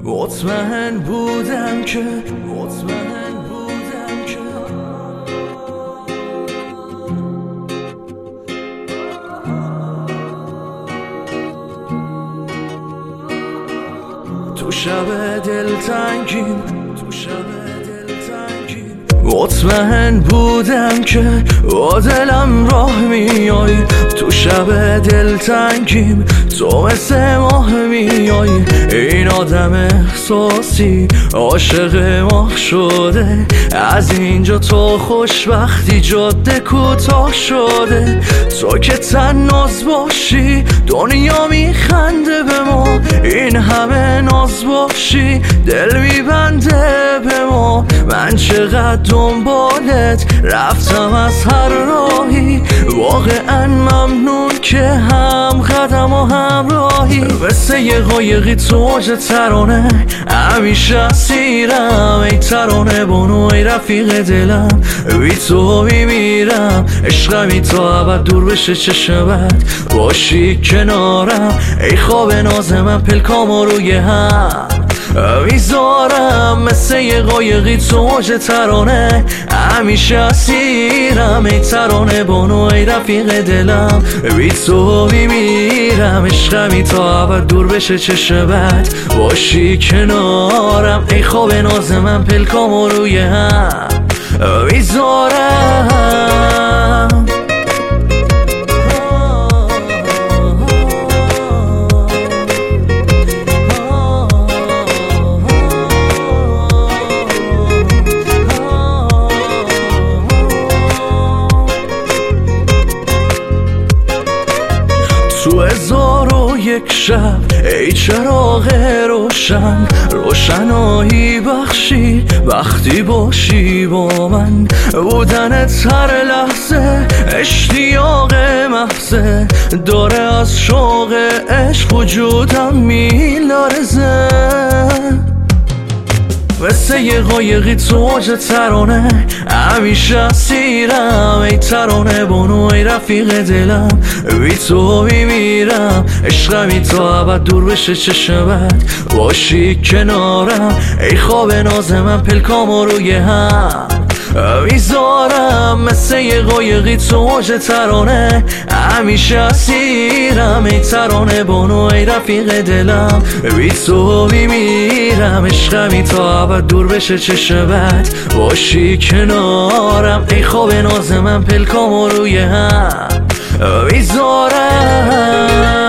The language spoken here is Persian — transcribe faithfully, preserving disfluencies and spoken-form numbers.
مطمئن بودم که مطمئن بودم که تو شب دلتنگیم تو شب دلتنگیم مطمئن بودم که با دلم راه میایی تو شب دلتنگیم تو مثل ماه میایی این آدم احساسی عاشق ماه شده از اینجا تو خوشبختی جاده کوتاه شده تو که تناز باشی دنیا میخنده به ما این همه ناز باشی دل میبنده به ما من چقدر دنبالت رفتم از هر راهی واقعا ممنون که هم قدم و همراهی مثل یه قایقی تو موج ترانه همیشه اسیرم ای ترانه بانو ای رفیق دلم بی تو میمیرم عشقمی تا ابد دور بشه چشمت باشی کنارم ای خواب ناز من پلکامو روی هم میذارم مثل یه قایقی تو موج ترانه همیشه اسیرم ای ترانه بانو ای رفیق دلم بی تو میمیرم عشقمی تا ابد دور بشه چشمت باشی کنارم ای خواب ناز من پلکامو روی هم میذارم تو هزار و یک شب ای چراغ روشن روشنایی بخشی وقتی باشی با من بودنت هر لحظه اشتیاق محضه داره از شوق عشق وجودم میلرزه مثل یه قایقی تو موج ترانه همیشه اسیرم ای ترانه بانو ای رفیق دلم بی تو میمیرم عشقمی تا ابد دور بشه چشمت باشی کنارم ای خواب ناز من پلکامو روی هم میذارم مثل یه قایقی تو موج ترانه همیشه اسیرم ای ترانه بانو ای رفیق دلم بی تو میمیرم عشقمی تا ابد دور بشه چشمت باشی کنارم ای خواب ناز من پلکامو روی هم میذارم